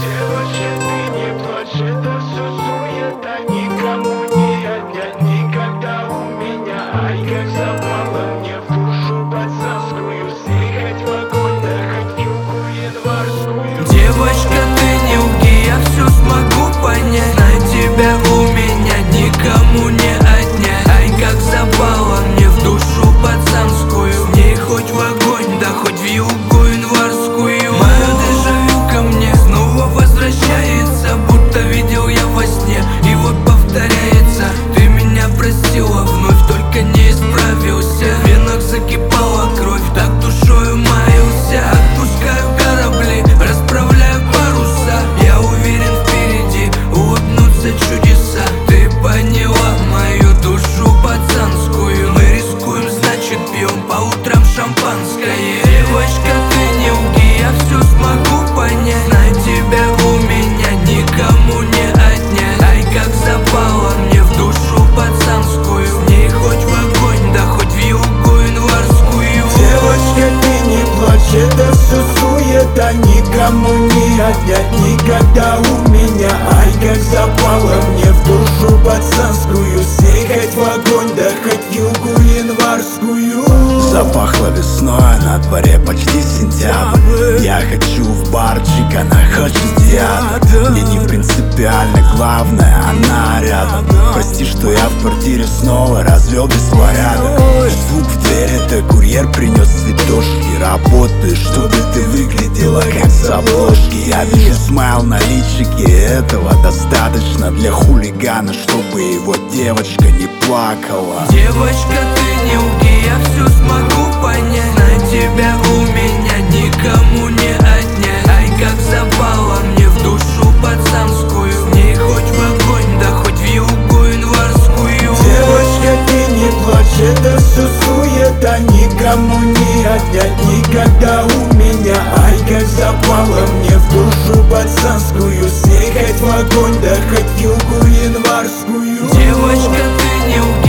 Девочка, ты не плачь, это все суета, никому не отнять никогда у меня. Ай, как запала мне в душу пацанскую, съехать в огонь, да хоть в юбку январскую. Девочка, ты не лги, я все смогу понять. Знай, тебя у меня никому не отнять. Ай, как запала мне в душу пацанскую, с ней хоть в огонь, да хоть в юбку январскую. Мое дежавю ко мне снова возвращается, будто видел я во сне, и вот повторяется. Ты меня простила вновь, только не исправился. В венах закипала кровь, так душою маялся. Отпускаю корабли, расправляю паруса. Я уверен, впереди улыбнутся чудеса. Ты поняла мою душу пацанскую. Мы рискуем, значит пьем по утрам шампанское. Девочка, ты не лги, я все смогу понять. Знай, тебя у меня никому не отнять. Ай, как запала мне в душу пацанскую, с ней хоть в огонь, да хоть в юбку январскую. Девочка, ты не плачь, это все суета, никому не отнять никогда у меня. Ай, как запала мне в душу пацанскую, съехать в огонь, да хоть в юбку январскую. Запахло весной, а на дворе почти сентябрь. Я хочу в барчик, она хочет в театр. Мне не принципиально, главное, она рядом. Прости, что я в квартире снова развел беспорядок. Звук в дверь, это курьер принес цветочки. Работаешь, чтобы ты выглядела как с обложки. Я вижу смайл на личике, этого достаточно для хулигана, чтобы его девочка не плакала. Девочка, ты не лги, я все смогу понять. Знай, тебя у меня никому не отнять. Ай, как запала мне в душу пацанскую, с ней хоть в огонь, да хоть в юбку январскую. Девочка, ты не плачь, это все суета, никому не отнять никогда у меня. Ай, как запала мне в душу пацанскую, съехать в огонь, да хоть в юбку январскую. Девочка, ты не лги,